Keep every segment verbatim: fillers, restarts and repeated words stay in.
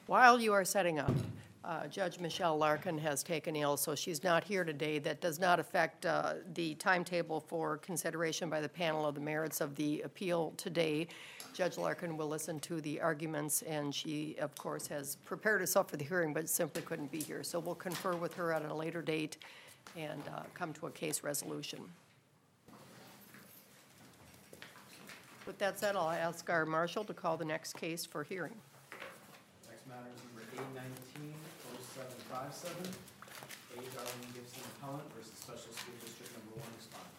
While you are setting up, uh, Judge Michelle Larkin has taken ill, so she's not here today. That does not affect uh, the timetable for consideration by the panel of the merits of the appeal today. Judge Larkin will listen to the arguments, and she, of course, has prepared herself for the hearing, but simply couldn't be here. So we'll confer with her at a later date and uh, come to a case resolution. With that said, I'll ask our marshal to call the next case for hearing. Next matter is number A nineteen oh seven five seven, A Darlene Gibson appellant versus Special School District Number One respondent.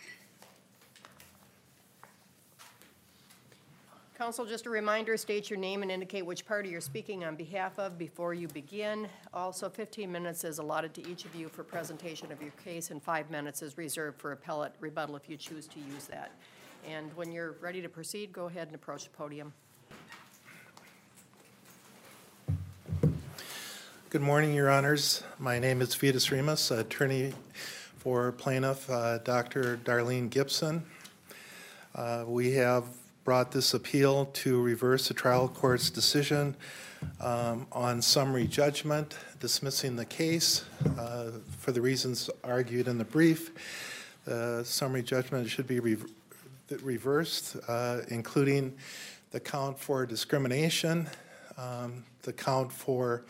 Counsel, just a reminder, state your name and indicate which party you're speaking on behalf of before you begin. Also, fifteen minutes is allotted to each of you for presentation of your case, and five minutes is reserved for appellate rebuttal if you choose to use that. And when you're ready to proceed, go ahead and approach the podium. Good morning, Your Honors. My name is Vitas Remus, attorney for plaintiff uh, Doctor Darlene Gibson. Uh, we have brought this appeal to reverse the trial court's decision um, on summary judgment, dismissing the case uh, for the reasons argued in the brief. The summary judgment should be re reversed, uh, including the count for discrimination, um, the count for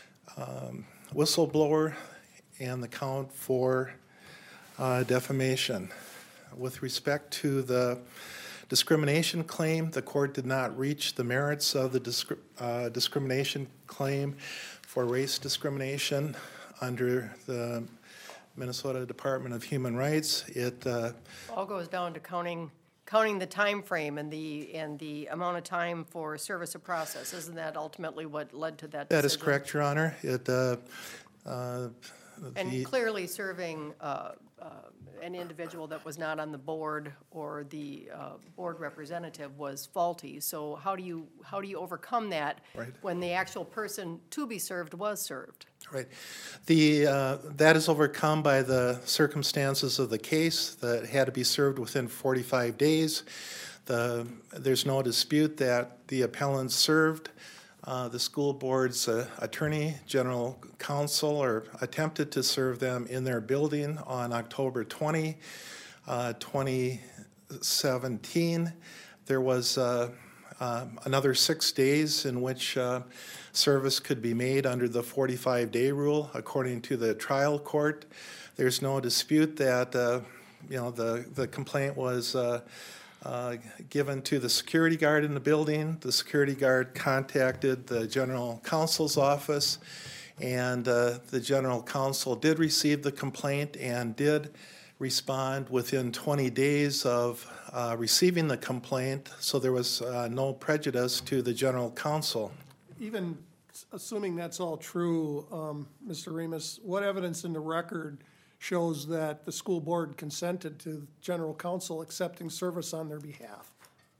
um, whistleblower, and the count for uh, defamation. With respect to the discrimination claim, the court did not reach the merits of the discri uh, discrimination claim for race discrimination under the Minnesota Department of Human Rights. It uh, all goes down to counting counting the time frame and the and the amount of time for service of process. Isn't that ultimately what led to that decision? That is correct, Your Honor. It uh, uh, and the, clearly serving uh, uh, an individual that was not on the board or the uh, board representative was faulty. So how do you how do you overcome that right. when the actual person to be served was served? Right. The uh, that is overcome by the circumstances of the case that had to be served within forty-five days. The there's no dispute that the appellant served uh, the school board's uh, attorney general counsel or attempted to serve them in their building on October twentieth, uh, twenty seventeen. There was uh, uh, another six days in which uh, service could be made under the forty-five day rule, according to the trial court. There's no dispute that uh, you know the the complaint was uh, uh, given to the security guard in the building. The security guard contacted the general counsel's office, and uh, the general counsel did receive the complaint and did respond within twenty days of uh, receiving the complaint. So there was uh, no prejudice to the general counsel. Even assuming that's all true, um, Mister Remus, what evidence in the record shows that the school board consented to general counsel accepting service on their behalf?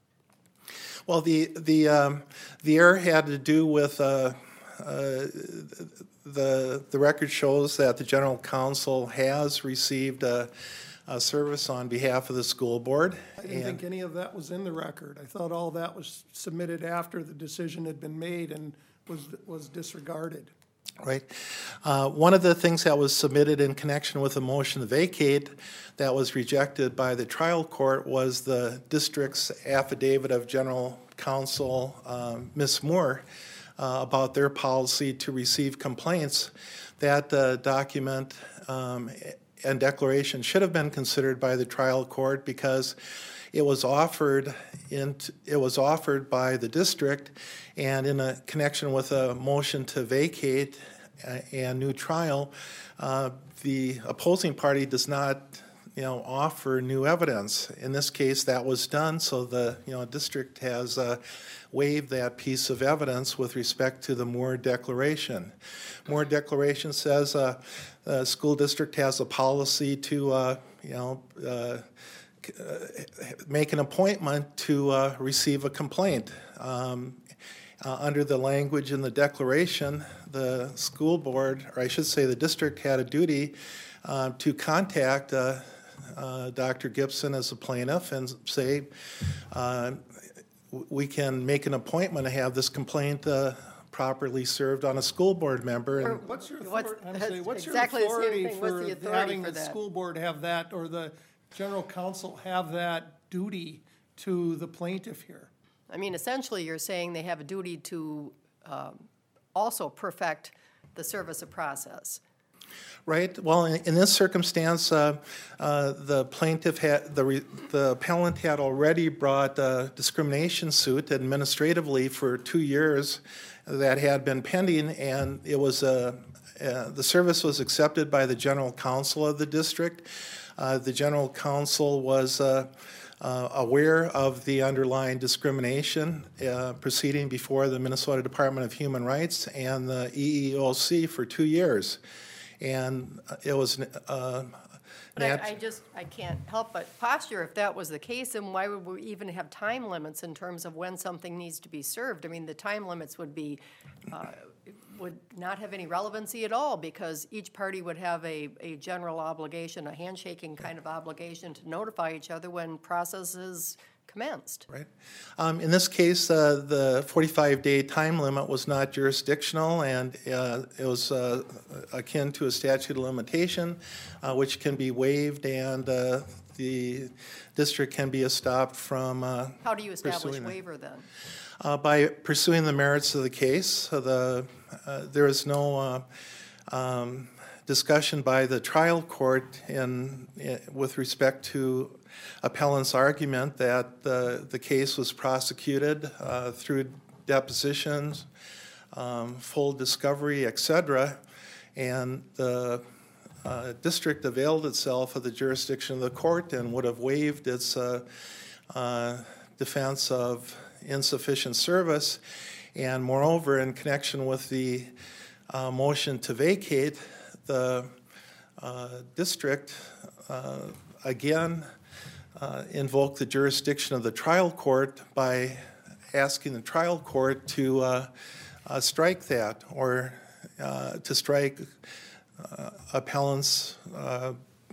Well, the the um, the error had to do with uh, uh, the the record shows that the general counsel has received a, a service on behalf of the school board. I didn't think any of that was in the record. I thought all that was submitted after the decision had been made and was was disregarded. Right. Uh, one of the things that was submitted in connection with a motion to vacate that was rejected by the trial court was the district's affidavit of general counsel, um, Miz Moore, uh, about their policy to receive complaints. That uh, document um, and declaration should have been considered by the trial court because it was offered in it was offered by the district, and in a connection with a motion to vacate and new trial, uh, the opposing party does not, you know, offer new evidence. In this case, that was done, so the you know district has uh, waived that piece of evidence with respect to the Moore Declaration. Moore Declaration says uh, the school district has a policy to, uh, you know. Uh, make an appointment to uh, receive a complaint. Um, uh, under the language in the declaration, the school board, or I should say the district, had a duty uh, to contact uh, uh, Doctor Gibson as a plaintiff and say, uh, we can make an appointment to have this complaint uh, properly served on a school board member. Or And What's your What's- authority, I'm that's saying, what's your exactly the same authority thing. What's for the authority having for the that? school board have that, or the general counsel have that duty to the plaintiff here? I mean, essentially, you're saying they have a duty to um, also perfect the service of process. Right. Well, in, in this circumstance, uh, uh, the plaintiff had the re, the appellant had already brought a discrimination suit administratively for two years that had been pending, and it was uh, uh, the service was accepted by the general counsel of the district. Uh, the general counsel was uh, uh, aware of the underlying discrimination uh, proceeding before the Minnesota Department of Human Rights and the E E O C for two years. And it was, uh, But I, nat- I just, I can't help but posture, if that was the case, then why would we even have time limits in terms of when something needs to be served? I mean, the time limits would be, uh, would not have any relevancy at all, because each party would have a, a general obligation, a handshaking kind of obligation to notify each other when process is commenced. right? Um, in this case, uh, the forty-five day time limit was not jurisdictional, and uh, it was uh, akin to a statute of limitation, uh, which can be waived, and uh, the district can be stopped from uh, How do you establish pursuing that. waiver then? Uh, by pursuing the merits of the case. So the, uh, there is no uh, um, discussion by the trial court in, in, with respect to appellant's argument that the, the case was prosecuted uh, through depositions, um, full discovery, et cetera, and the uh, district availed itself of the jurisdiction of the court and would have waived its uh, uh, defense of insufficient service. And moreover, in connection with the uh, motion to vacate, the uh, district uh, again uh, invoked the jurisdiction of the trial court by asking the trial court to uh, uh, strike that, or uh, to strike uh, appellant's uh,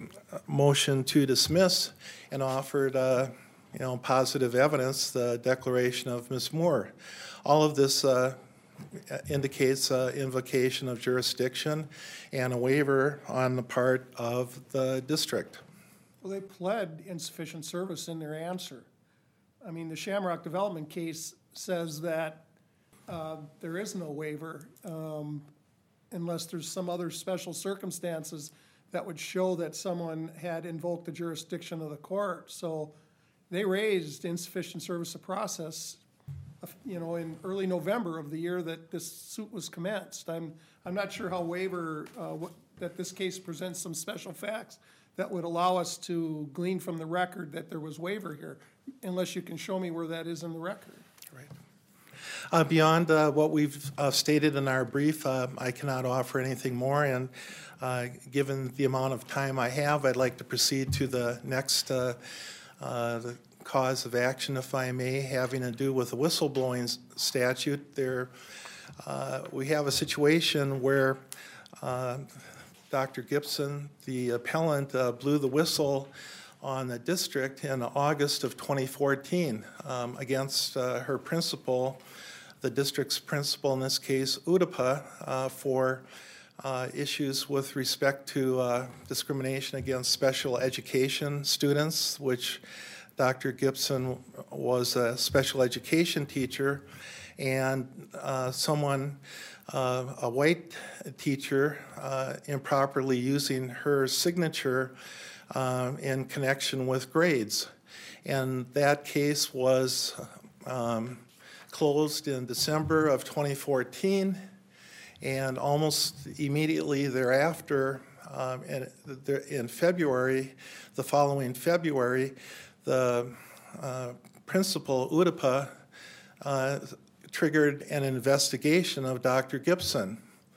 motion to dismiss, and offered uh, you know, positive evidence, the declaration of Miz Moore. All of this uh, indicates uh, invocation of jurisdiction and a waiver on the part of the district. Well, they pled insufficient service in their answer. I mean, the Shamrock Development case says that uh, there is no waiver um, unless there's some other special circumstances that would show that someone had invoked the jurisdiction of the court. So they raised insufficient service of process, uh, you know, in early November of the year that this suit was commenced. I'm, I'm not sure how waiver, uh, what, that this case presents some special facts that would allow us to glean from the record that there was waiver here, unless you can show me where that is in the record. Right. Uh, beyond uh, what we've uh, stated in our brief, uh, I cannot offer anything more, and uh, given the amount of time I have, I'd like to proceed to the next uh, uh, the cause of action, if I may, having to do with the whistleblowing statute. There, uh, we have a situation where uh, Doctor Gibson, the appellant, uh, blew the whistle on the district in August of twenty fourteen um, against uh, her principal, the district's principal, in this case, U D A P A, uh, for uh, issues with respect to uh, discrimination against special education students, which Doctor Gibson was a special education teacher, and uh, someone, uh, a white teacher, uh, improperly using her signature uh, in connection with grades. And that case was um, closed in December of twenty fourteen, and almost immediately thereafter, um, in, in February, the following February, the uh, principal, U D A P A, uh, triggered an investigation of Doctor Gibson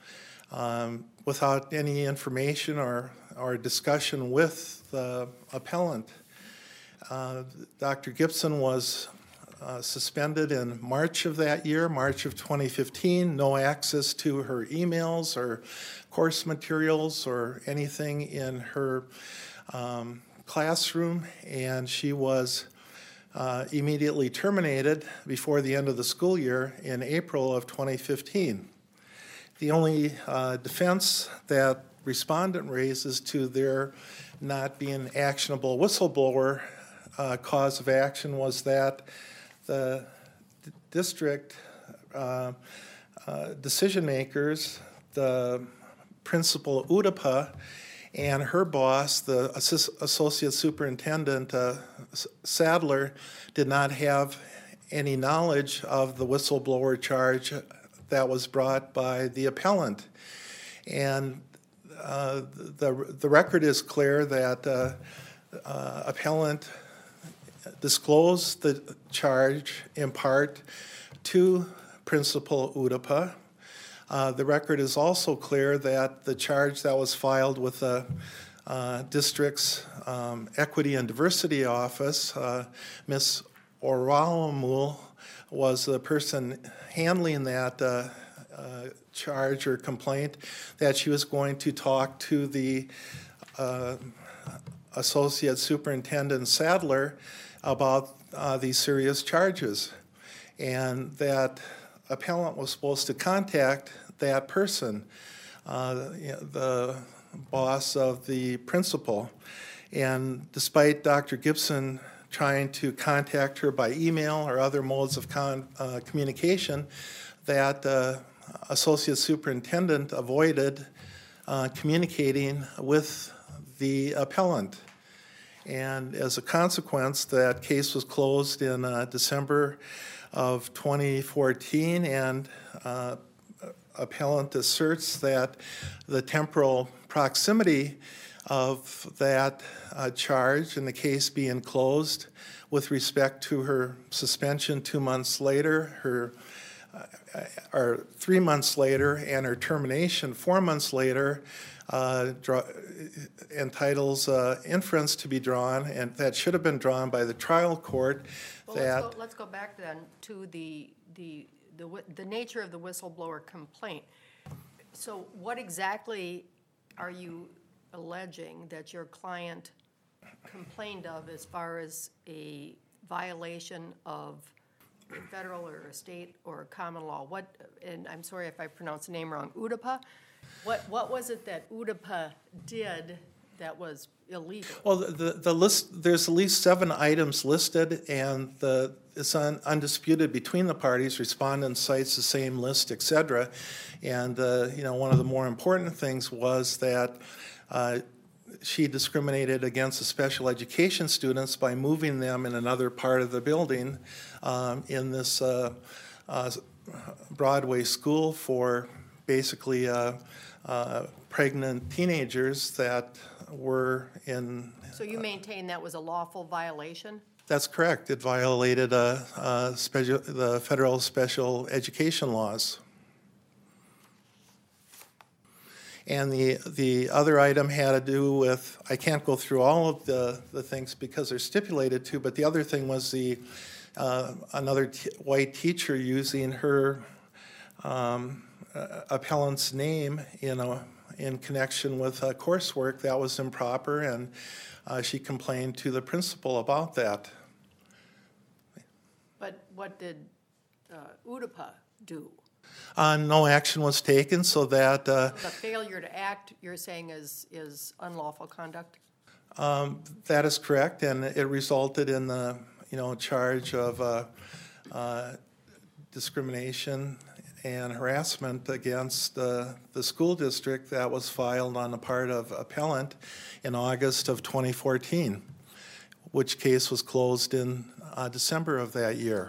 um, without any information or, or discussion with the appellant. Uh, Doctor Gibson was uh, suspended in March of that year, March of twenty fifteen, no access to her emails or course materials or anything in her um, classroom, and she was uh, immediately terminated before the end of the school year in April of twenty fifteen. The only uh, defense that respondent raises to their not being actionable whistleblower uh, cause of action was that the d- district uh, uh, decision makers, the principal U D A P A, and her boss, the assist- associate superintendent uh, Sadler, did not have any knowledge of the whistleblower charge that was brought by the appellant. And uh, the, the record is clear that uh, uh, appellant disclosed the charge in part to Principal U D A P A. Uh, the record is also clear that the charge that was filed with the uh, district's um, Equity and Diversity Office, uh, Miz Oralamul, was the person handling that uh, uh, charge or complaint, that she was going to talk to the uh, Associate Superintendent Sadler about uh, these serious charges, and that appellant was supposed to contact that person, uh, you know, the boss of the principal. And despite Doctor Gibson trying to contact her by email or other modes of con- uh, communication, that uh, associate superintendent avoided uh, communicating with the appellant. And as a consequence, that case was closed in uh, December of twenty fourteen, and uh, appellant asserts that the temporal proximity of that uh, charge and the case being closed with respect to her suspension two months later, her uh, or three months later, and her termination four months later, uh, draw, entitles uh, inference to be drawn, and that should have been drawn by the trial court. Well, that let's go, let's go back then to the, the, the, wi- the nature of the whistleblower complaint. So what exactly are you alleging that your client complained of as far as a violation of a federal or a state or a common law? What, and I'm sorry if I pronounced the name wrong, U D A P A? What, what was it that U D A P A did that was illegal? Well, the, the list, there's at least seven items listed, and the, it's un, undisputed between the parties. Respondent cites the same list, et cetera. And, uh, you know, one of the more important things was that uh, she discriminated against the special education students by moving them in another part of the building um, in this uh, uh, Broadway school for basically uh, uh, pregnant teenagers that were in. So you maintain that was a lawful violation? That's correct. It violated uh, uh, special, the federal special education laws. And the, the other item had to do with, I can't go through all of the, the things because they're stipulated to, but the other thing was the uh, another t- white teacher using her um, uh, appellant's name in a in connection with uh, coursework that was improper, and uh, she complained to the principal about that. But what did uh, U D A P A do? Uh, no action was taken, so that uh, The failure to act, you're saying, is, is unlawful conduct? um, that is correct, and it resulted in the you know charge of uh, uh, discrimination and harassment against uh, the school district that was filed on the part of appellant in August of twenty fourteen, which case was closed in uh, December of that year.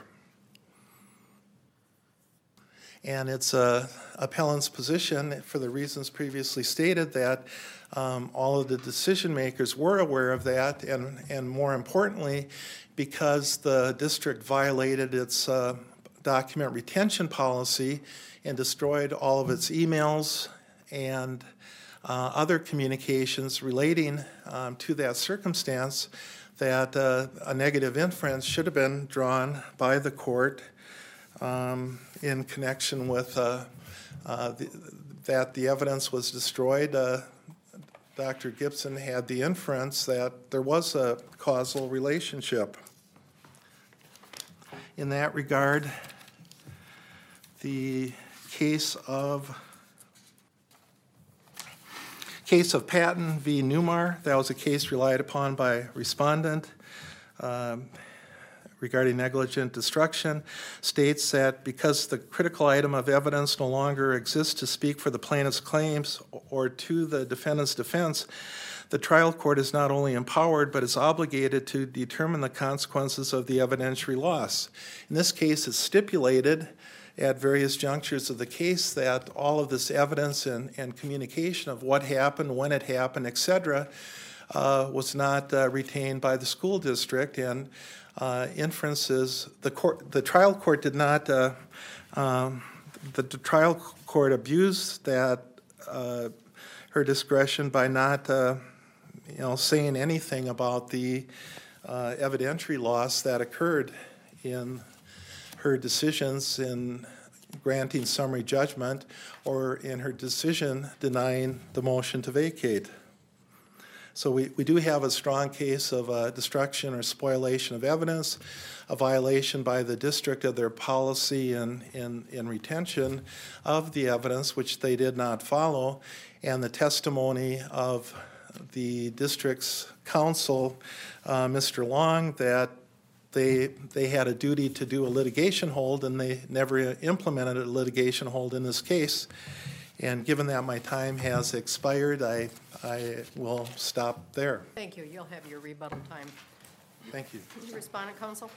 And it's uh, appellant's position, for the reasons previously stated, that um, all of the decision makers were aware of that, and, and more importantly, because the district violated its uh, document retention policy and destroyed all of its emails and uh, other communications relating um, to that circumstance, that uh, a negative inference should have been drawn by the court um, in connection with uh, uh, the, that the evidence was destroyed. Uh, Doctor Gibson had the inference that there was a causal relationship. in that regard. The case of case of Patton v. Newmar, that was a case relied upon by respondent um, regarding negligent destruction, states that because the critical item of evidence no longer exists to speak for the plaintiff's claims or to the defendant's defense, the trial court is not only empowered but is obligated to determine the consequences of the evidentiary loss. In this case, it's stipulated at various junctures of the case that all of this evidence and, and communication of what happened, when it happened, et cetera, uh, was not uh, retained by the school district, and uh, inferences, the court, the trial court did not, uh, um, the, the trial court abused that, uh, her discretion by not, uh, you know, saying anything about the uh, evidentiary loss that occurred in her decisions in granting summary judgment or in her decision denying the motion to vacate. So we, we do have a strong case of uh, destruction or spoliation of evidence, a violation by the district of their policy and in, in retention of the evidence, which they did not follow, and the testimony of the district's counsel, uh, Mister Long, that They, they had a duty to do a litigation hold, and they never implemented a litigation hold in this case. And given that my time has expired, I, I will stop there. Thank you. You'll have your rebuttal time. Thank you. Respondent counsel?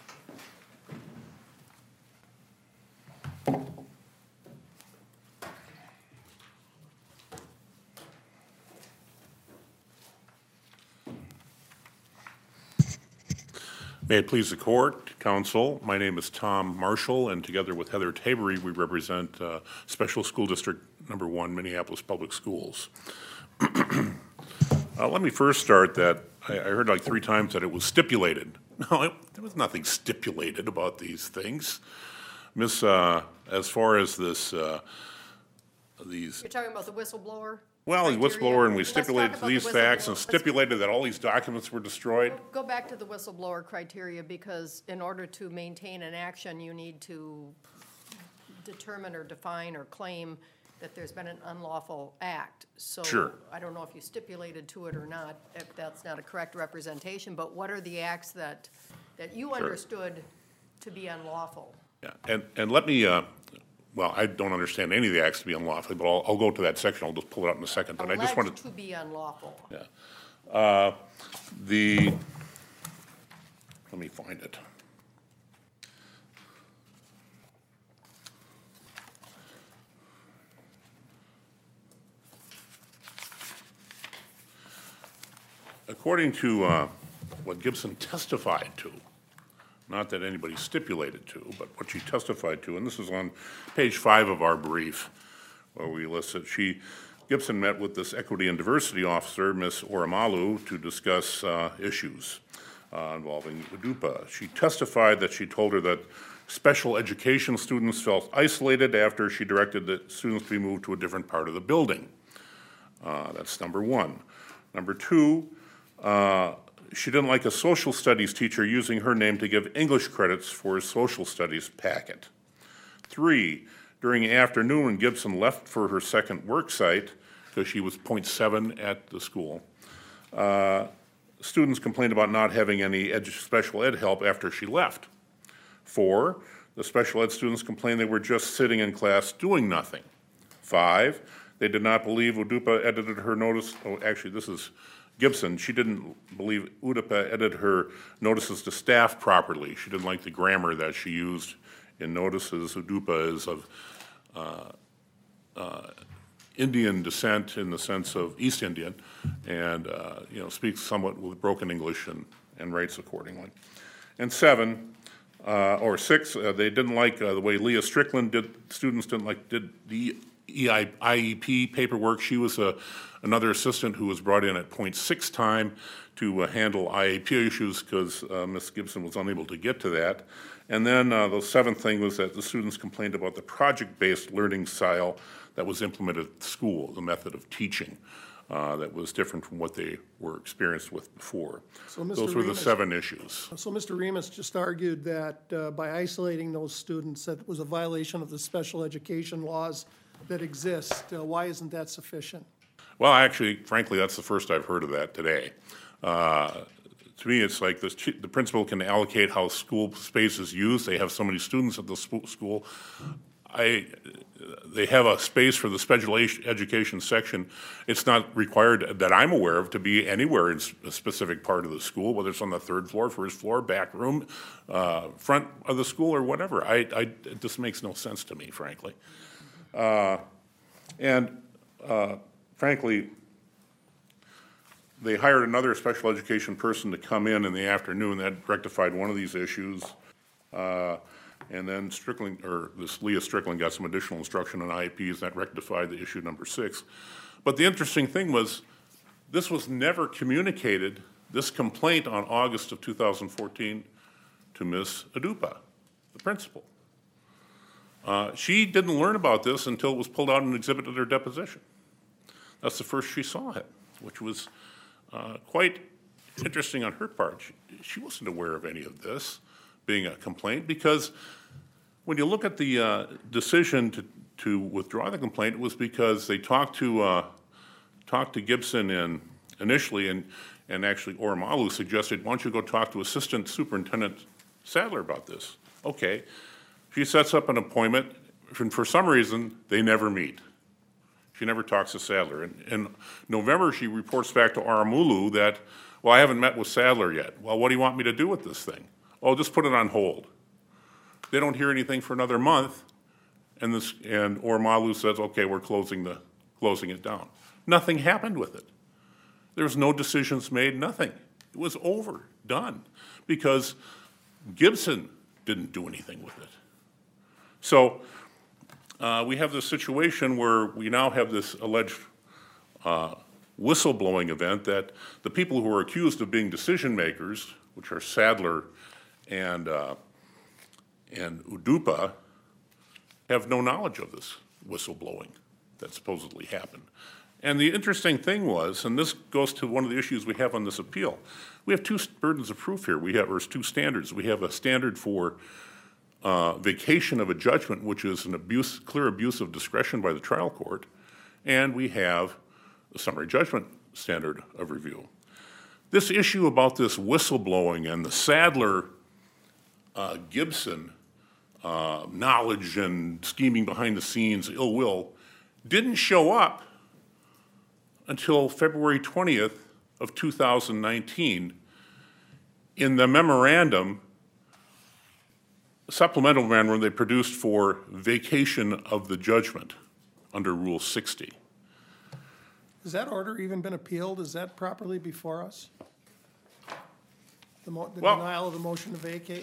May it please the court, counsel, my name is Tom Marshall, and together with Heather Tabery, we represent uh, Special School District Number One, Minneapolis Public Schools. uh, let me first start that I, I heard like three times that it was stipulated. No, it, there was nothing stipulated about these things. Miss, uh, as far as this, uh, these. You're talking about the whistleblower? Well, the criteria? whistleblower, and we Let's talk stipulated about these the facts and whistleblower. Let's stipulated that all these documents were destroyed. Go back to the whistleblower criteria, because in order to maintain an action, you need to determine or define or claim that there's been an unlawful act. So Sure. I don't know if you stipulated to it or not, if that's not a correct representation, but what are the acts that, that you understood to be unlawful? Yeah, and, and let me, uh, well, I don't understand any of the acts to be unlawful, but I'll, I'll go to that section, I'll just pull it up in a second, but I just wanted. Alleged to be unlawful. Yeah. Uh, the, let me find it. According to uh, what Gibson testified to, not that anybody stipulated to, but what she testified to, and this is on page five of our brief, where we listed, she, Gibson met with this equity and diversity officer, Miss Oramalu, to discuss uh, issues uh, involving U D U P A. She testified that she told her that special education students felt isolated after she directed that students be moved to a different part of the building. Uh, that's number one. Number two, uh, she didn't like a social studies teacher using her name to give English credits for his social studies packet. Three, during the afternoon when Gibson left for her second work site, because she was point seven at the school, uh, students complained about not having any edu- special ed help after she left. Four, the special ed students complained they were just sitting in class doing nothing. Five, they did not believe U D U P A edited her notice, oh, actually this is Gibson, she didn't believe U D U P A edited her notices to staff properly. She didn't like the grammar that she used in notices. U D U P A is of uh, uh, Indian descent in the sense of East Indian, and uh, you know, speaks somewhat with broken English and, and writes accordingly. And seven, uh, or six, uh, they didn't like uh, the way Leah Strickland did, students didn't like, did the I E P paperwork. She was a, another assistant who was brought in at point six time to uh, handle I E P issues because uh, Miz Gibson was unable to get to that. And then uh, the seventh thing was that the students complained about the project-based learning style that was implemented at the school, the method of teaching. uh, that was different from what they were experienced with before. So, Mister Those were the Remus- seven issues. So Mister Remus just argued that uh, by isolating those students, that was a violation of the special education laws that exist. Uh, Why isn't that sufficient? Well, actually, frankly, that's the first I've heard of that today. Uh, To me, it's like the, the principal can allocate how school space is used. They have so many students at the sp- school. I, they have a space for the special ed- education section. It's not required that I'm aware of to be anywhere in s- a specific part of the school, whether it's on the third floor, first floor, back room, uh, front of the school, or whatever. I, I, it just makes no sense to me, frankly. Uh, and uh, frankly, they hired another special education person to come in in the afternoon. That rectified one of these issues. Uh, and then Strickland, or this Leah Strickland got some additional instruction on I E Ps. That rectified the issue number six. But the interesting thing was, this was never communicated, this complaint on August of two thousand fourteen, to Miz Adupa, the principal. Uh, she didn't learn about this until it was pulled out and exhibited at her deposition. That's the first she saw it, which was Uh, quite interesting on her part. She, she wasn't aware of any of this being a complaint, because when you look at the uh, decision to, to withdraw the complaint, it was because they talked to uh, talked to Gibson in initially, and and actually Oramalu suggested, why don't you go talk to Assistant Superintendent Sadler about this? Okay. She sets up an appointment, and for some reason, they never meet. She never talks to Sadler. In, in November, she reports back to Aramulu that, well, I haven't met with Sadler yet. Well, what do you want me to do with this thing? Oh, just put it on hold. They don't hear anything for another month, and this and Aramulu says, okay, we're closing the closing it down. Nothing happened with it. There was no decisions made, nothing. It was over, done, because Gibson didn't do anything with it. So Uh, we have this situation where we now have this alleged uh, whistleblowing event that the people who are accused of being decision makers, which are Sadler and uh, and Udupa, have no knowledge of this whistleblowing that supposedly happened. And the interesting thing was, and this goes to one of the issues we have on this appeal, we have two burdens of proof here. We have, or two standards. We have a standard for Uh, vacation of a judgment, which is an abuse, clear abuse of discretion by the trial court, and we have the summary judgment standard of review. This issue about this whistleblowing and the Sadler uh, Gibson uh, knowledge and scheming behind the scenes, ill will, didn't show up until February twentieth of two thousand nineteen in the memorandum, supplemental memorandum they produced for vacation of the judgment under Rule sixty. Has that order even been appealed? Is that properly before us? The mo- the Well- denial of the motion to vacate?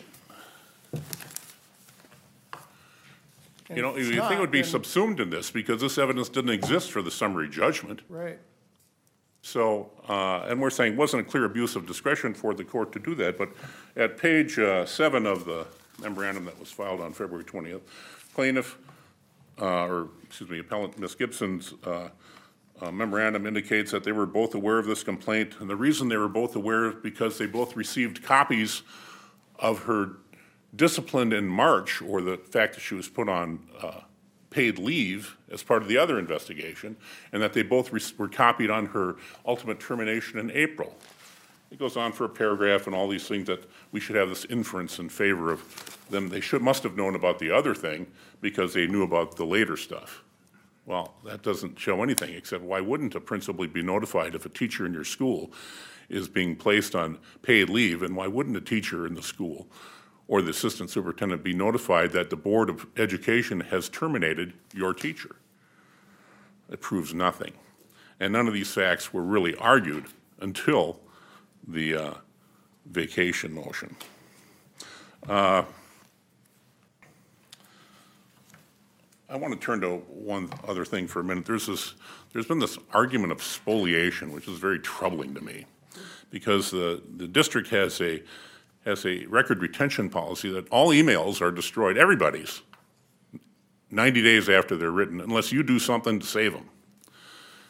And You know, if you it's think it would be not, then- subsumed in this because this evidence didn't exist for the summary judgment. Right. So, uh, and we're saying it wasn't a clear abuse of discretion for the court to do that, but at page uh, seven of the memorandum that was filed on February twentieth, plaintiff, uh, or excuse me, appellant Miz Gibson's uh, uh, memorandum indicates that they were both aware of this complaint, and the reason they were both aware is because they both received copies of her discipline in March, or the fact that she was put on uh, paid leave as part of the other investigation, and that they both re- were copied on her ultimate termination in April. It goes on for a paragraph and all these things that we should have this inference in favor of them. They should, must have known about the other thing because they knew about the later stuff. Well, that doesn't show anything, except why wouldn't a principal be notified if a teacher in your school is being placed on paid leave, and why wouldn't a teacher in the school or the assistant superintendent be notified that the Board of Education has terminated your teacher? It proves nothing. And none of these facts were really argued until the uh, vacation motion. Uh, I want to turn to one other thing for a minute. There's this, there's been this argument of spoliation, which is very troubling to me, because the, the district has a has a record retention policy that all emails are destroyed, everybody's, ninety days after they're written, unless you do something to save them.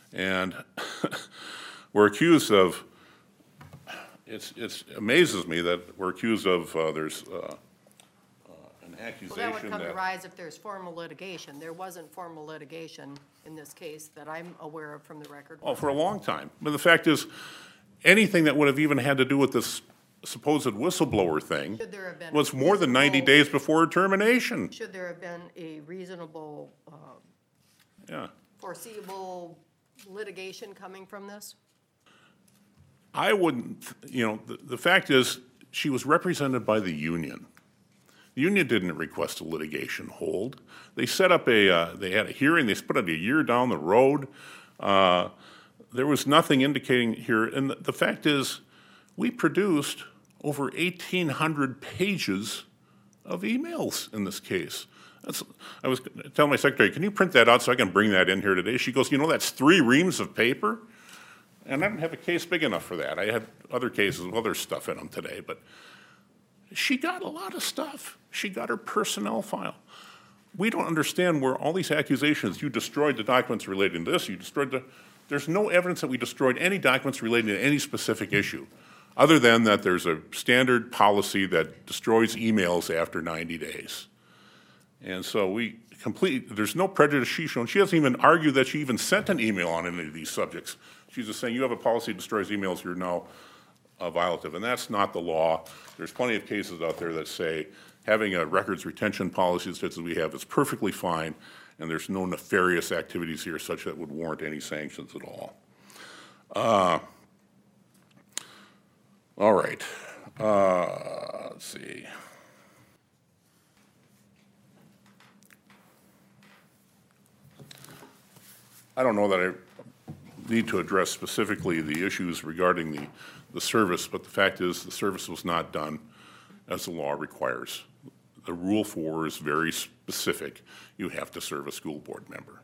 And we're accused of, it's, it's amazes me that we're accused of, uh, there's uh, uh, an Well, that accusation would come to that, rise if there's formal litigation. There wasn't formal litigation in this case that I'm aware of from the record. oh, for a long time. But the fact is, anything that would have even had to do with this supposed whistleblower thing Should there have been was more than ninety reasonable- days before termination. Should there have been a reasonable, uh, Yeah. foreseeable litigation coming from this? I wouldn't, you know, the, the fact is, she was represented by the union. The union didn't request a litigation hold. They set up a, uh, they had a hearing, they split it a year down the road. Uh, there was nothing indicating here, and the, the fact is, we produced over eighteen hundred pages of emails in this case. That's, I was telling my secretary, can you print that out so I can bring that in here today? She goes, you know, that's three reams of paper? And I didn't have a case big enough for that. I had other cases with other stuff in them today, but she got a lot of stuff. She got her personnel file. We don't understand where all these accusations, you destroyed the documents relating to this, you destroyed the, there's no evidence that we destroyed any documents relating to any specific issue, other than that there's a standard policy that destroys emails after ninety days. And so we completely, there's no prejudice she's shown. She doesn't even argue that she even sent an email on any of these subjects. She's just saying, you have a policy that destroys emails, you're now uh, violative, and that's not the law. There's plenty of cases out there that say having a records retention policy such as we have is perfectly fine, and there's no nefarious activities here such that would warrant any sanctions at all. Uh, all right. Uh, let's see. I don't know that I need to address specifically the issues regarding the, the service, but the fact is the service was not done as the law requires. The Rule four is very specific. You have to serve a school board member.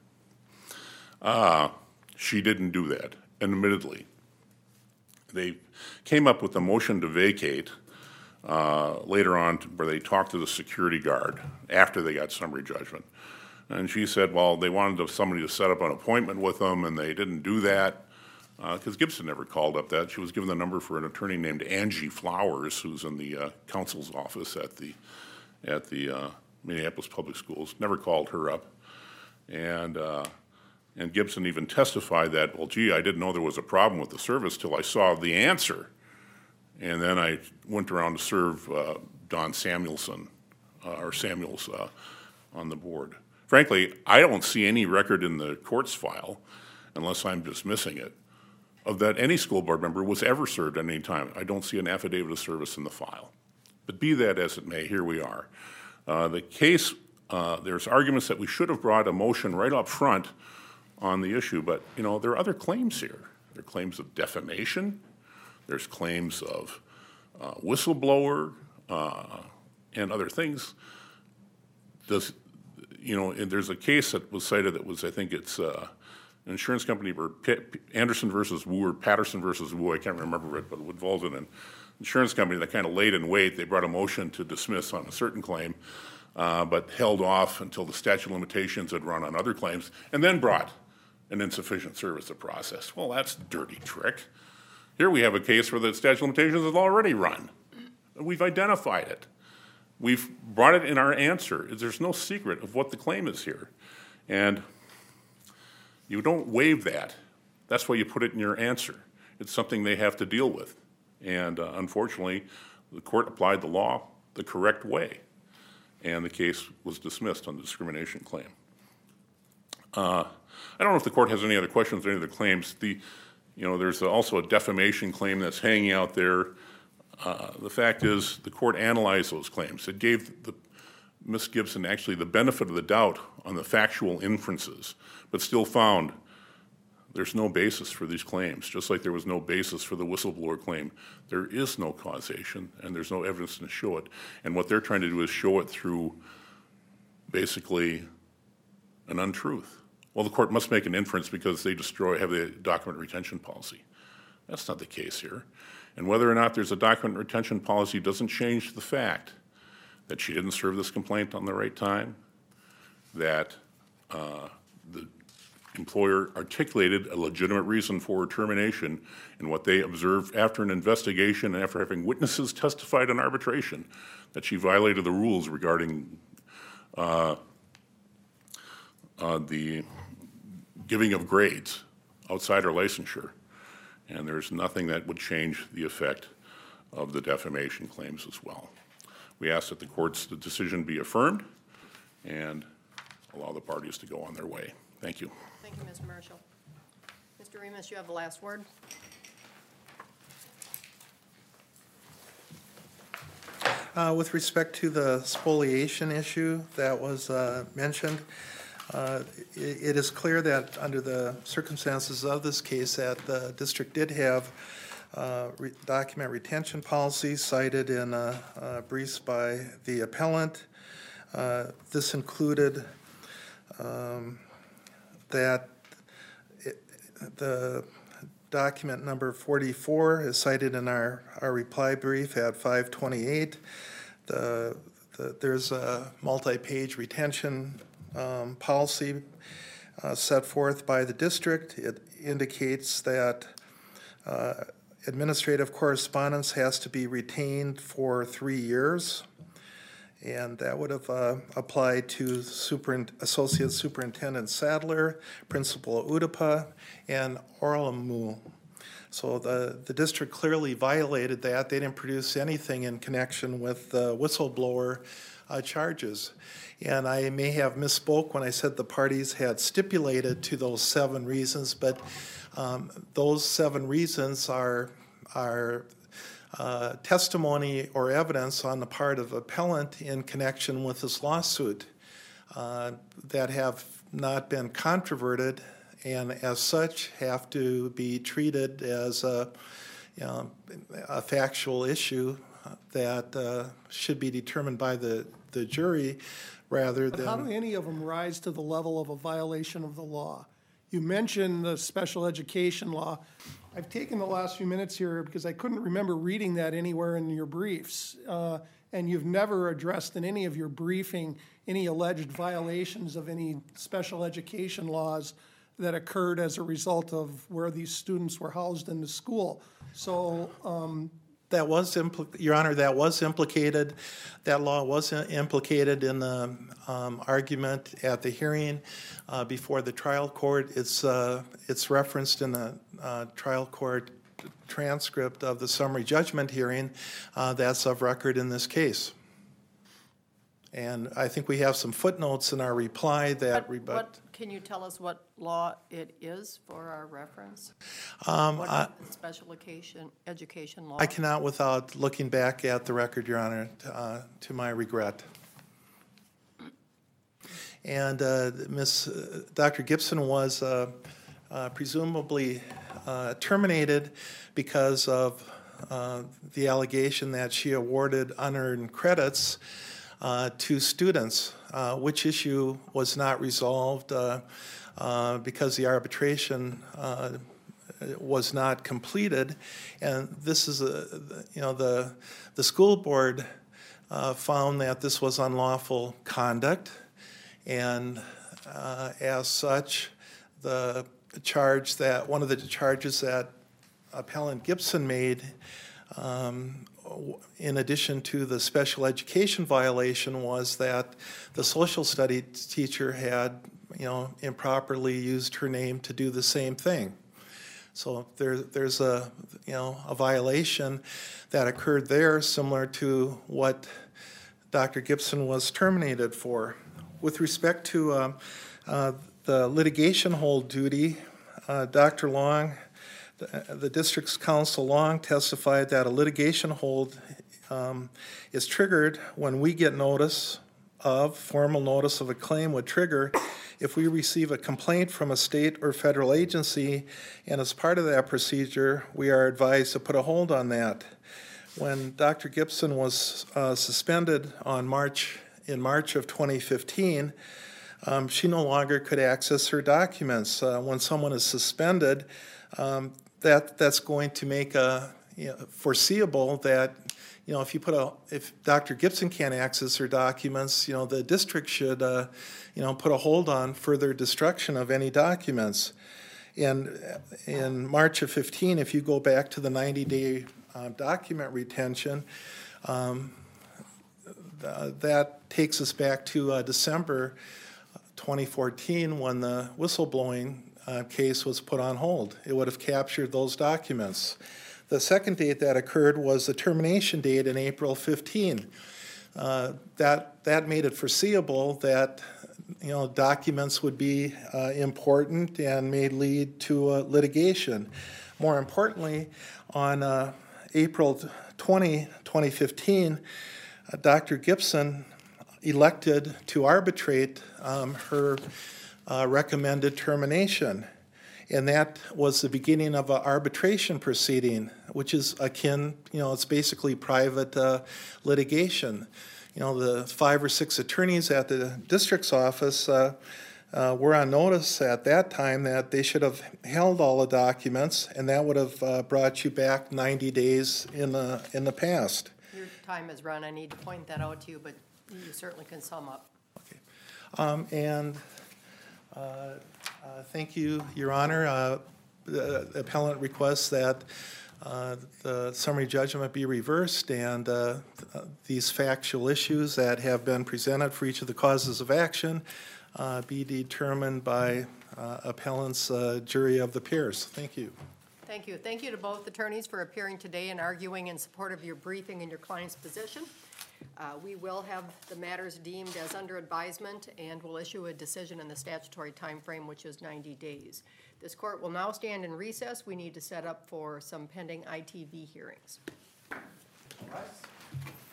Uh, she didn't do that, and admittedly. They came up with a motion to vacate uh, later on where they talked to the security guard after they got summary judgment. And she said, well, they wanted somebody to set up an appointment with them, and they didn't do that because uh, Gibson never called up that. She was given the number for an attorney named Angie Flowers, who's in the uh, counsel's office at the at the uh, Minneapolis Public Schools. Never called her up, and uh, and Gibson even testified that, well, gee, I didn't know there was a problem with the service till I saw the answer, and then I went around to serve uh, Don Samuelson uh, or Samuels uh, on the board. Frankly, I don't see any record in the court's file, unless I'm just missing it, of that any school board member was ever served at any time. I don't see an affidavit of service in the file. But be that as it may, here we are. Uh, the case, uh, there's arguments that we should have brought a motion right up front on the issue, but you know, there are other claims here. There are claims of defamation, there's claims of uh, whistleblower, uh, and other things. Does, you know, and there's a case that was cited that was, I think it's uh, an insurance company, or Anderson versus Wu or Patterson versus Wu, I can't remember it, but it involved an insurance company that kind of laid in wait. They brought a motion to dismiss on a certain claim, uh, but held off until the statute of limitations had run on other claims, and then brought an insufficient service of process. Well, that's a dirty trick. Here we have a case where the statute of limitations has already run. We've identified it. We've brought it in our answer. There's no secret of what the claim is here. And you don't waive that. That's why you put it in your answer. It's something they have to deal with. And uh, unfortunately, the court applied the law the correct way, and the case was dismissed on the discrimination claim. Uh, I don't know if the court has any other questions or any other claims. The, you know, there's also a defamation claim that's hanging out there. Uh, the fact is, the court analyzed those claims. It gave the, Miz Gibson actually the benefit of the doubt on the factual inferences, but still found there's no basis for these claims, just like there was no basis for the whistleblower claim. There is no causation, and there's no evidence to show it. And what they're trying to do is show it through basically an untruth. Well, the court must make an inference because they destroy, have the document retention policy. That's not the case here. And whether or not there's a document retention policy doesn't change the fact that she didn't serve this complaint on the right time, that uh, the employer articulated a legitimate reason for termination in what they observed after an investigation and after having witnesses testified in arbitration that she violated the rules regarding uh, uh, the giving of grades outside her licensure. And there's nothing that would change the effect of the defamation claims as well. We ask that the court's decision be affirmed and allow the parties to go on their way. Thank you. Thank you, Mister Marshall. Mister Remus, you have the last word. Uh, With respect to the spoliation issue that was uh, mentioned, uh, it it is clear that under the circumstances of this case that the district did have uh, re- document retention policy cited in uh, uh, briefs by the appellant. Uh, This included um, that it- the document number forty-four is cited in our, our reply brief at five twenty-eight. The, the, there's a multi-page retention um, policy uh, set forth by the district. It indicates that uh, administrative correspondence has to be retained for three years. And that would have uh, applied to Superin- Associate Superintendent Sadler, Principal Udapa, and Orlamu. So the, the district clearly violated that. They didn't produce anything in connection with the whistleblower uh, charges. And I may have misspoke when I said the parties had stipulated to those seven reasons, but um, those seven reasons are, are Uh, testimony or evidence on the part of appellant in connection with this lawsuit uh, that have not been controverted and as such have to be treated as a, you know, a factual issue that uh, should be determined by the, the jury rather But than... how do any of them rise to the level of a violation of the law? You mentioned the special education law. I've taken the last few minutes here because I couldn't remember reading that anywhere in your briefs. Uh, and you've never addressed in any of your briefing any alleged violations of any special education laws that occurred as a result of where these students were housed in the school. So, um, That was, impl- Your Honor, that was implicated, that law was implicated in the um, argument at the hearing uh, before the trial court. It's, uh, it's referenced in the uh, trial court transcript of the summary judgment hearing uh, that's of record in this case. And I think we have some footnotes in our reply that What- rebut. what- Can you tell us what law it is for our reference? Um, What I- is the special education, education law? I cannot without looking back at the record, Your Honor, uh, to my regret. And uh, Miss uh, Doctor Gibson was uh, uh, presumably uh, terminated because of uh, the allegation that she awarded unearned credits uh, to students, uh, which issue was not resolved uh, uh, because the arbitration uh, was not completed. And this is, a, you know, the, the school board uh, found that this was unlawful conduct. And uh, as such, the charge that, one of the charges that Appellant Gibson made, um, in addition to the special education violation, was that the social studies teacher had, you know, improperly used her name to do the same thing. So there, there's a, you know, a violation that occurred there similar to what Doctor Gibson was terminated for. With respect to uh, uh, the litigation hold duty, uh, Doctor Long, the, the district's counsel Long testified that a litigation hold um, is triggered when we get notice of, formal notice of a claim would trigger if we receive a complaint from a state or federal agency, and as part of that procedure, we are advised to put a hold on that. When Doctor Gibson was uh, suspended on March in March of twenty fifteen, um, she no longer could access her documents. Uh, when someone is suspended, um, that that's going to make a you know, foreseeable that, you know, if you put a, if Doctor Gibson can't access her documents, you know, the district should, uh, you know, put a hold on further destruction of any documents. And in March of fifteen, if you go back to the ninety-day uh, document retention, um, th that takes us back to uh, December twenty fourteen when the whistleblowing uh, case was put on hold. It would have captured those documents. The second date that occurred was the termination date in April fifteen. Uh, that, that made it foreseeable that, you know, documents would be uh, important and may lead to uh, litigation. More importantly, on uh, April twentieth, twenty fifteen, uh, Doctor Gibson elected to arbitrate um, her uh, recommended termination. And that was the beginning of an arbitration proceeding, which is akin, you know, it's basically private uh, litigation. You know, the five or six attorneys at the district's office uh, uh, were on notice at that time that they should have held all the documents, and that would have uh, brought you back ninety days in the, in the past. Your time is run. I need to point that out to you, but you certainly can sum up. Okay. Um, and uh, uh, thank you, Your Honor. Uh, the appellant requests that uh, the summary judgment be reversed and uh, these factual issues that have been presented for each of the causes of action uh, be determined by uh, appellant's uh, jury of the peers. Thank you. Thank you. Thank you to both attorneys for appearing today and arguing in support of your briefing and your client's position. Uh, we will have the matters deemed as under advisement and will issue a decision in the statutory time frame, which is ninety days. This court will now stand in recess. We need to set up for some pending I T V hearings. All right.